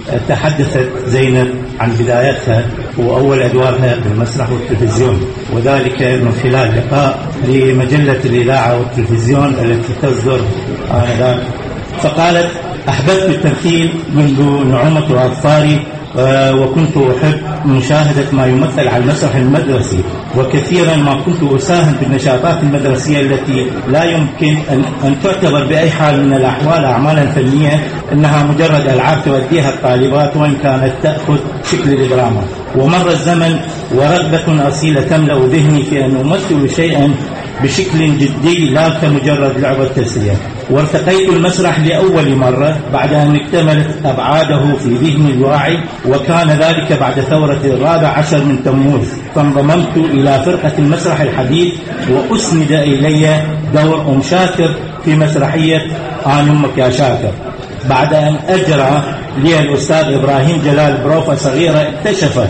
تحدثت زينب عن بدايتها وأول أدوارها بالمسرح والتلفزيون، وذلك من خلال لقاء لمجلة الإذاعة والتلفزيون التي تصدر آنذاك. فقالت: أحببت التمثيل منذ نعومة أظفاري، وكنت أحب مشاهدة ما يمثل على المسرح المدرسي، وكثيرا ما كنت أساهم بالنشاطات المدرسية التي لا يمكن أن تعتبر بأي حال من الأحوال أعمالا فنية، إنها مجرد ألعاب تؤديها الطالبات وإن كانت تأخذ شكل الدراما. ومر الزمن ورغبة أصيلة تملأ ذهني في أن أمثل شيئا بشكل جدي لا كمجرد لعبة تسلية. وارتقيت المسرح لأول مرة بعد أن اكتملت أبعاده في ذهني الواعي، وكان ذلك بعد ثورة 14 من تموز، فانضممت إلى فرقة المسرح الحديث وأسند إلي دور أم شاكر في مسرحية أنا أمك يا شاكر. بعد أن أجرى لي الأستاذ إبراهيم جلال بروفة صغيرة اكتشف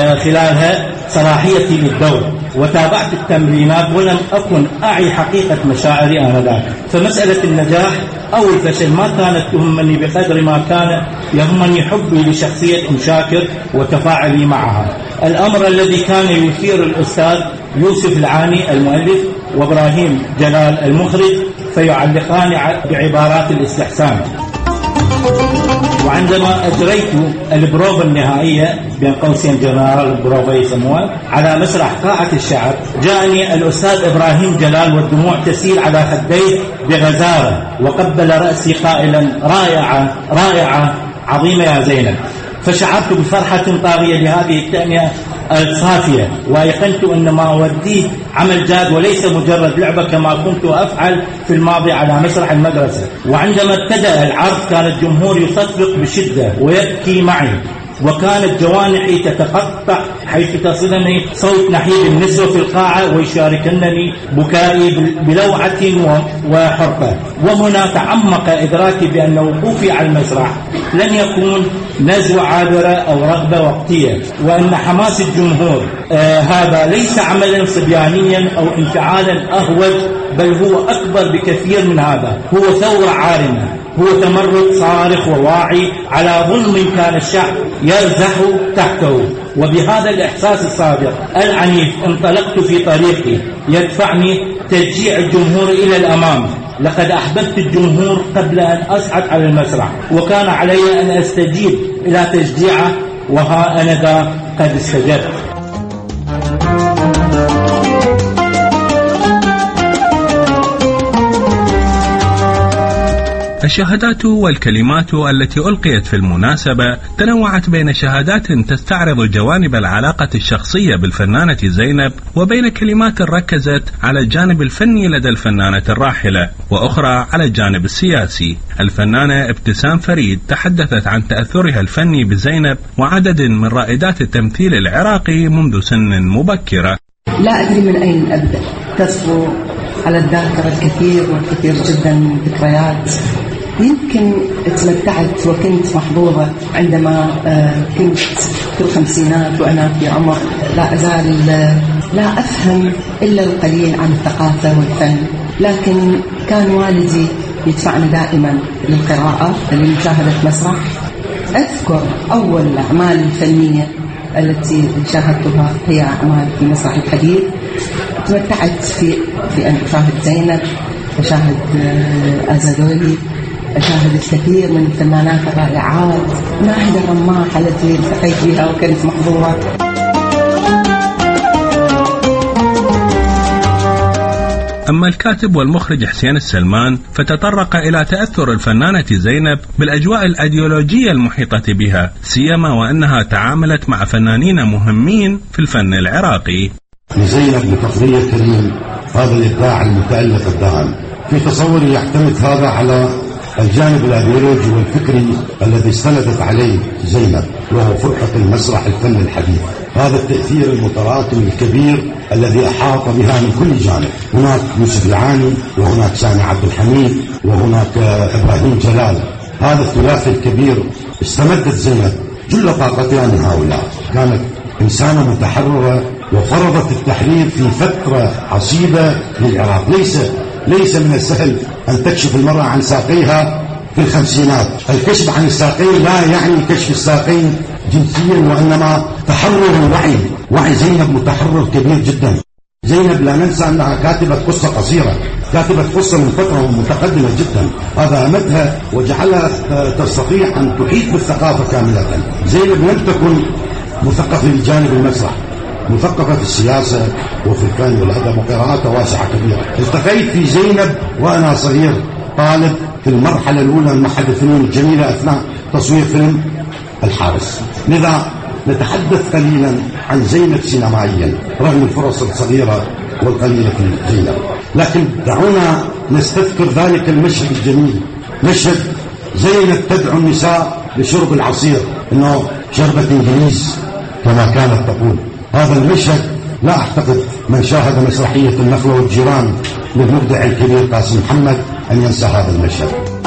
خلالها صلاحيتي للدور، وتابعت التمرينات ولم أكن أعي حقيقة مشاعري آنذاك. فمسألة النجاح أو الفشل ما كانت تهمني بقدر ما كان يهمني حبي لشخصية أم شاكر وتفاعلي معها، الأمر الذي كان يثير الأستاذ يوسف العاني المؤلف وإبراهيم جلال المخرج، فيعلقان بعبارات الاستحسان. وعندما أجريت البروفة النهائية بين قوسين جنرال البروفة يسموها على مسرح قاعة الشعب، جاءني الأستاذ إبراهيم جلال والدموع تسيل على خديه بغزارة، وقبل رأسي قائلا: رائعة رائعة عظيمة يا زينب. فشعرت بفرحة طاغية لهذه التهنئة الصافية، وأيقنت أن ما أوديه عمل جاد وليس مجرد لعبة كما كنت أفعل في الماضي على مسرح المدرسة. وعندما ابتدأ العرض كان الجمهور يصفق بشدة ويبكي معي، وكانت جوانحي تتقطع حيث تصلني صوت نحيب النسوة في القاعة ويشاركنني بكائي بلوعة وحرقة. وهنا تعمق إدراكي بأن وقوفي على المسرح لن يكون نزوة عابرة أو رغبة وقتية، وأن حماس الجمهور هذا ليس عملا صبيانيا أو انفعالا أهوج، بل هو أكبر بكثير من هذا، هو ثورة عارمة، هو تمرد صارخ وواعي على ظلم كان الشعب يرزح تحته. وبهذا الإحساس الصادق العنيف انطلقت في طريقي يدفعني تشجيع الجمهور إلى الأمام. لقد أحببت الجمهور قبل أن أصعد على المسرح، وكان علي أن أستجيب إلى تشجيعه، وها أنا ذا قد استجبت. الشهادات والكلمات التي ألقيت في المناسبة تنوعت بين شهادات تستعرض جوانب العلاقة الشخصية بالفنانة زينب، وبين كلمات ركزت على الجانب الفني لدى الفنانة الراحلة، وأخرى على الجانب السياسي. الفنانة ابتسام فريد تحدثت عن تأثرها الفني بزينب وعدد من رائدات التمثيل العراقي منذ سن مبكرة. لا أدري من أين أبدأ، تصفو على الذاكرة الكثير جدا من الذكريات. يمكن تمتعت وكنت محظوظة عندما كنت في الخمسينات وأنا في عمر لا أزال لا أفهم إلا القليل عن الثقافة والفن، لكن كان والدي يدفعني دائما للقراءة لمشاهدة مسرح. أذكر أول الأعمال الفنية التي شاهدتها هي أعمال في مسرح الحديد. تمتعت في أن أشاهد زينب، أشاهد أزادولي، أشاهد الكثير من الفنانات الرائعات، ناهد الرماح التي التقيت بها وكانت محظوظة. أما الكاتب والمخرج حسين السلمان فتطرق إلى تأثر الفنانة زينب بالأجواء الأيديولوجية المحيطة بها، سيما وأنها تعاملت مع فنانين مهمين في الفن العراقي. زينب لتقرير كريم، هذا الإبداع المتألق الدائم في تصوري يعتمد هذا على الجانب الأيديولوجي والفكري الذي استندت عليه زينب، وهو فرحة المسرح الفن الحديث. هذا التأثير المتراكم الكبير الذي أحاط بها من كل جانب. هناك يوسف العاني، وهناك سامي عبد الحميد، وهناك إبراهيم جلال. هذا الثلاثي الكبير استمدت زينب جل طاقتها من هؤلاء. كانت إنسانة متحررة وفرضت التحرير في فترة عصيبة للعراق. ليس من السهل أن تكشف المرأة عن ساقيها في الخمسينات. الكشف عن الساقين لا يعني كشف الساقين جنسيا، وإنما تحرر الوعي. وعي زينب متحرر كبير جدا. زينب لا ننسى أنها كاتبة قصة قصيرة، كاتبة قصة من فترة متقدمة جدا. هذا أمدها وجعلها تستطيع أن تحيط بالثقافة كاملة. زينب لم تكن مثقفة لجانب المسرح، مثقفة في السياسة وفي الفن والأدب، وقراءاتها واسعة كبيرة. التقيت في زينب وأنا صغير طالب في المرحلة الأولى من معهد الفنون الجميلة أثناء تصوير فيلم الحارس. لذا نتحدث قليلا عن زينب سينمائيا رغم الفرص الصغيرة والقليلة في زينب، لكن دعونا نستذكر ذلك المشهد الجميل، مشهد زينب تدعو النساء لشرب العصير، إنه شربة إنجليز كما كانت تقول. هذا المشهد لا أعتقد من شاهد مسرحية النخلة والجيران للمبدع الكبير قاسم محمد أن ينسى هذا المشهد.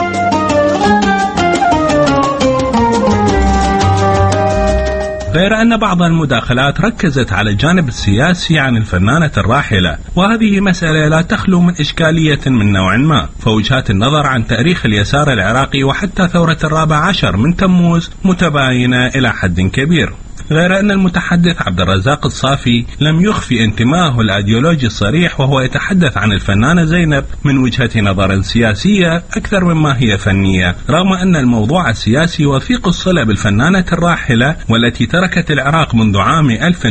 غير أن بعض المداخلات ركزت على الجانب السياسي عن الفنانة الراحلة، وهذه مسألة لا تخلو من إشكالية من نوع ما، فوجهات النظر عن تاريخ اليسار العراقي وحتى ثورة 14 من تموز متباينة إلى حد كبير. غير أن المتحدث عبد الرزاق الصافي لم يخفي انتمائه الأيديولوجي الصريح، وهو يتحدث عن الفنانة زينب من وجهة نظر سياسية أكثر مما هي فنية، رغم أن الموضوع السياسي وثيق الصلة بالفنانة الراحلة والتي تركت العراق منذ عام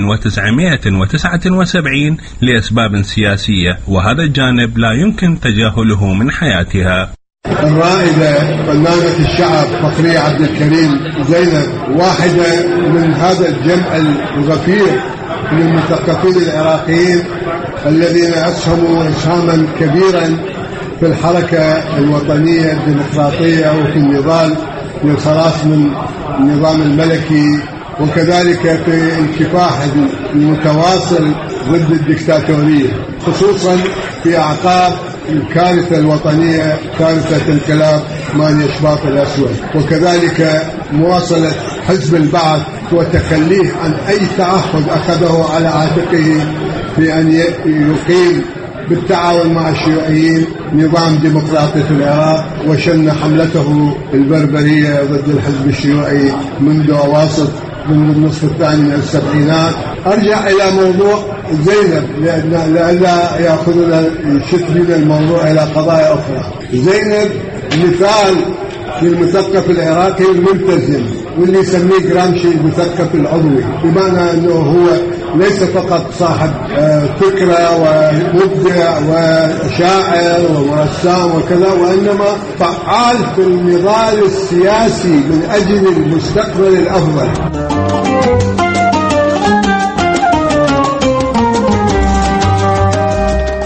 1979 لأسباب سياسية، وهذا الجانب لا يمكن تجاهله من حياتها. الرائدة فنانة الشعب فخرية عبد الكريم زينب واحدة من هذا الجمع الغفير من المثقفين العراقيين الذين أسهموا إسهاما كبيرا في الحركة الوطنية الديمقراطية وفي النضال للخلاص من النظام الملكي، وكذلك في الكفاح المتواصل ضد الدكتاتورية، خصوصا في أعقاب الكارثة الوطنية كارثة انقلاب 8 شباط الأسود، وكذلك مواصلة حزب البعث وتخليه عن أي تعهد أخذه على عاتقه في أن يقيم بالتعاون مع الشيوعيين نظام ديمقراطي في العراق، وشن حملته البربرية ضد الحزب الشيوعي منذ أواسط من النصف الثاني من السبعينات. أرجع إلى موضوع زينب لألا يأخذنا شتمنا الموضوع إلى قضايا أخرى. زينب مثال للمثقف العراقي الملتزم، واللي يسميه جرامشي المثقف العضوي، بمعنى أنه هو ليس فقط صاحب فكرة ومبدع وشاعر ورسام وكذا، وإنما فعال في النضال السياسي من أجل المستقبل الأفضل.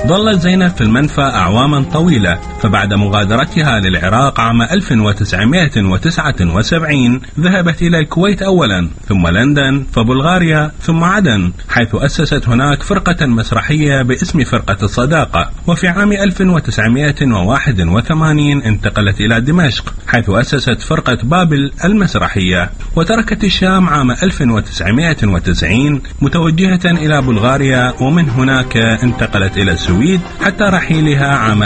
ظلت زينب في المنفى أعواما طويلة، فبعد مغادرتها للعراق عام 1979 ذهبت إلى الكويت أولا، ثم لندن، فبلغاريا، ثم عدن، حيث أسست هناك فرقة مسرحية باسم فرقة الصداقة. وفي عام 1981 انتقلت إلى دمشق، حيث أسست فرقة بابل المسرحية، وتركت الشام عام 1990 متوجهة إلى بلغاريا، ومن هناك انتقلت إلى السويد حتى رحيلها عام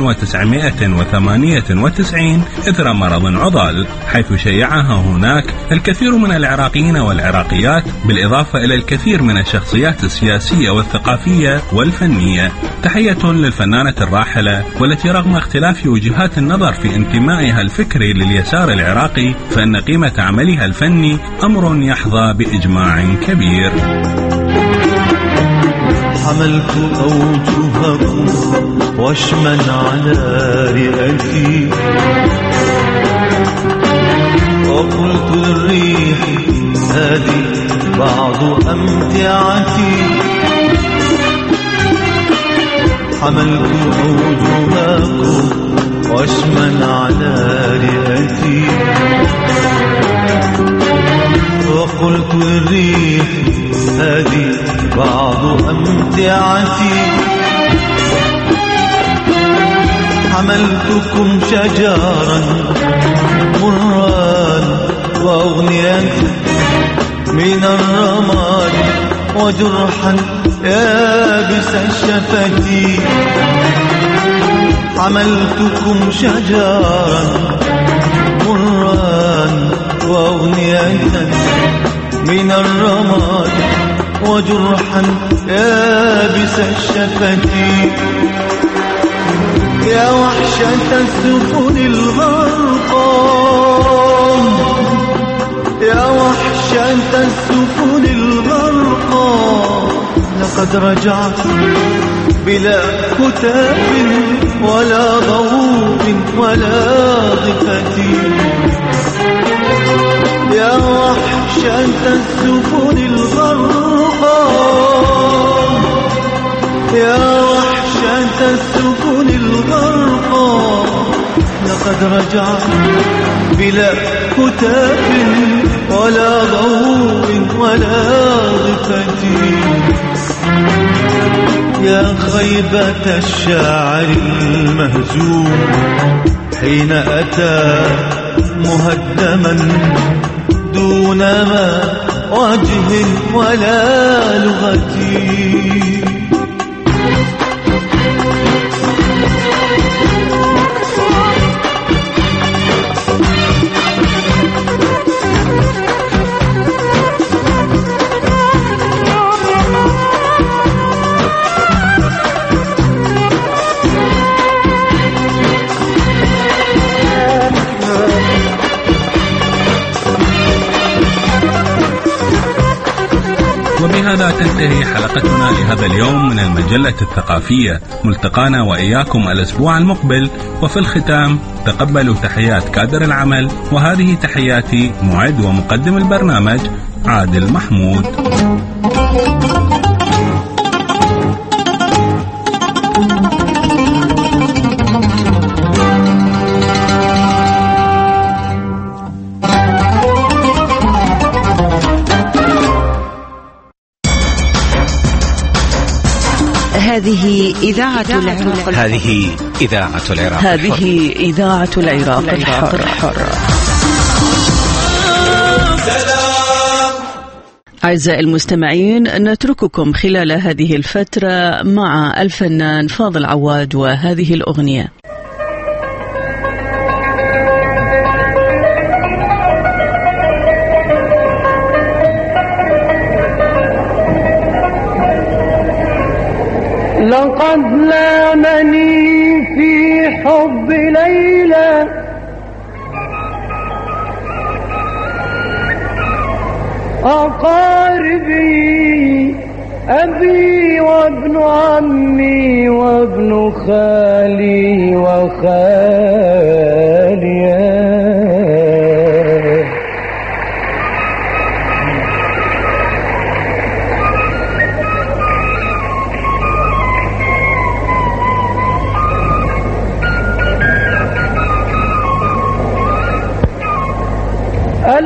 1998 إثر مرض عضال، حيث شيعها هناك الكثير من العراقيين والعراقيات، بالإضافة إلى الكثير من الشخصيات السياسية والثقافية والفنية. تحية للفنانة الراحلة، والتي رغم اختلاف وجهات النظر في انتمائها الفكري لليسار العراقي، فإن قيمة عملها الفني أمر يحظى بإجماع كبير. حملت أوجهكم وشما على رئتي، وقلت للريح هذه بعض أمتعتي. حملت أوجهكم وشما على رئتي، وقلت للريح هذه بعض أمتعتي. حملتكم شجارا مرا وأغنية من الرماد، وجرحا يابس الشفتي. حملتكم شجارا مرا وأغنية من الرماد، وجرحا يابس الشفتي. يا وحشة السفن الغرقى، يا وحشة السفن الغرقى، لقد رجعت بلا كتاب ولا ضوء ولا ضفتي. يا وحشة السفن الغرقى، يا وحشة السفن الغرقى، لقد رجعت بلا كتاب ولا ضوء ولا ضفتي. يا خيبة الشاعر المهزوم حين أتى مهدما دون ما وجه ولا لغتي. وبهذا تنتهي حلقتنا لهذا اليوم من المجلة الثقافية. ملتقانا وإياكم الأسبوع المقبل، وفي الختام تقبلوا تحيات كادر العمل، وهذه تحياتي معد ومقدم البرنامج عادل محمود. هذه إذاعة العراق. هذه إذاعة العراق. هذه إذاعة العراق الحر. أعزائي المستمعين، نترككم خلال هذه الفترة مع الفنان فاضل عواد وهذه الأغنية. لقد لامني في حب ليلى أقاربي، أبي وابن عمي وابن خالي وخالي.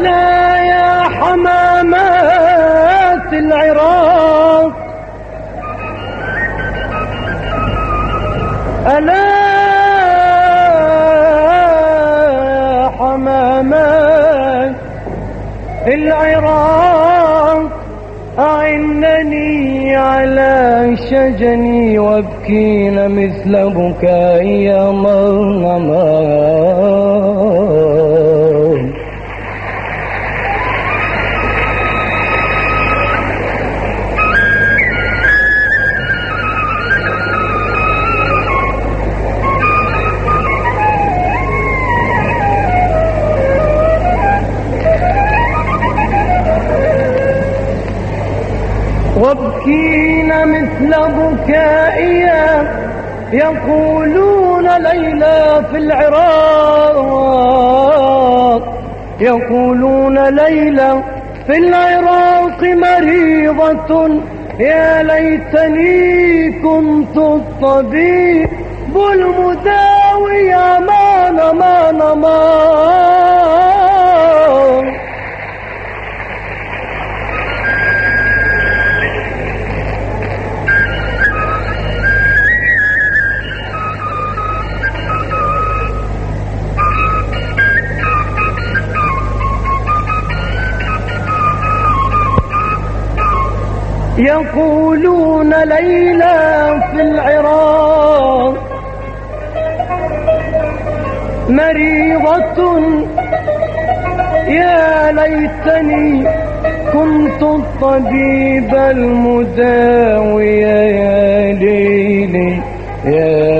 ألا يا حمامات العراق ألا يا حمامات العراق أعنني على شجني وابكين مثل بكائي مرنما. وابكين مثل بكائي يقولون ليلى في العراق يقولون ليلى في العراق مريضة يا ليتني كنت الطبيب المداوي أمان أمان أمان. يقولون ليلى في العراق مريضة يا ليتني كنت الطبيب المداوي يا ليلي يا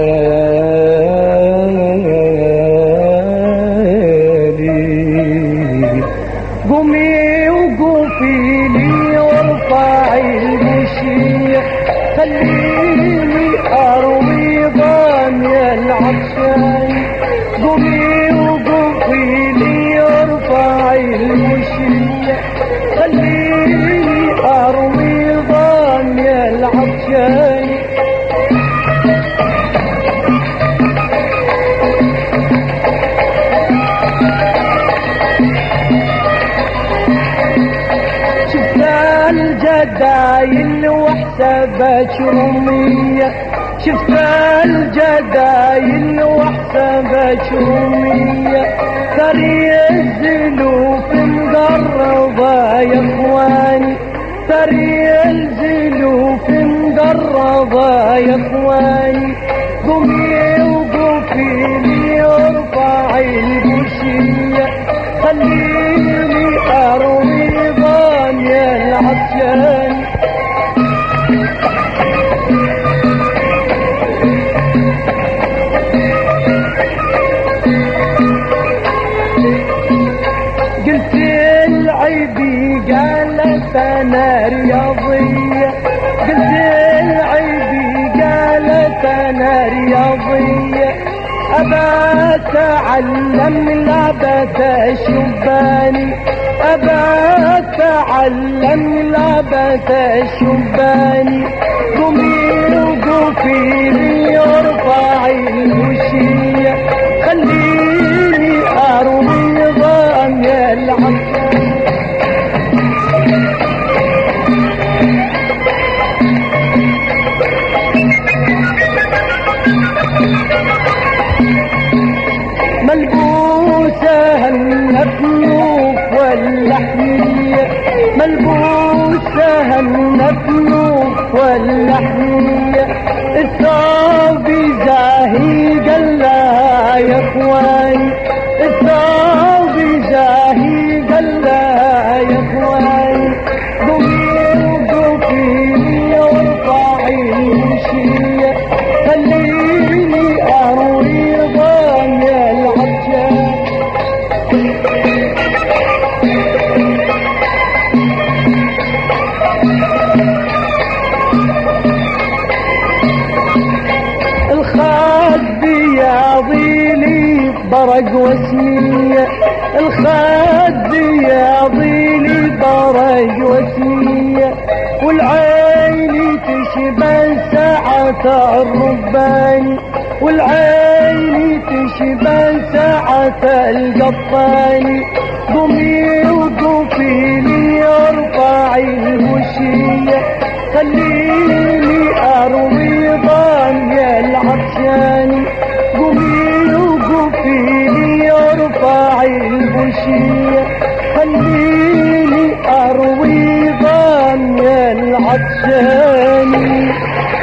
ليلي. قومي وقوفي لي وارفعي المشية خليني أروي ضامي العطشان. قومي وقوفي لي وارفعي المشية خليني أروي ضامي العطشان. الجدايل وحسابات رومية شفت الجدايل وحسابات رومية ثري الزلوف مقرضة يا اخواني ثري الزلوف مقرضة يا اخواني. قومي وقوفي لي وارفعي البوشية خليني أروي ضامي العطشان. قلت العيبي قالت أنا رياضية قلت العيبي قالت أنا رياضية أبا أتعلم لعبة الشباني أبا أتعلم لعبة الشباني. قومي وقوفي لي وارفعي الوشية خليني أروي ضامي العطشان. ملبوسة النفنوف واللحمية ملبوسة النفنوف واللحمية الثوبي زاهي قلها يا اخواني الثوبي زاهي قلها يا اخواني. قومي وقوفي لي وارفعي المشية خليني أروي ضامي العطشان. الخاد بياضي لي برق وسمية الخاد بياضي لي برق وسمية والعين تشبه ساعة الرباني والعين تشبه ساعة القطاني. قومي فيني ارفع الوشية خليني اروي ضام يا العطشاني قومي وقفيني ارفع الوشية خليني اروي ضام يا العطشاني.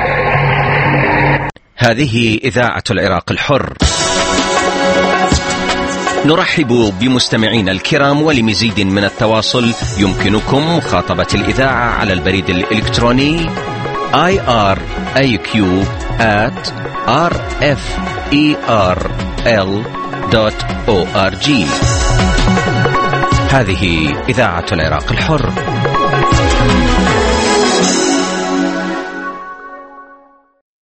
هذه إذاعة العراق الحر. نرحب بمستمعينا الكرام، ولمزيد من التواصل يمكنكم مخاطبة الإذاعة على البريد الإلكتروني iraq@rferl.org. هذه إذاعة العراق الحر.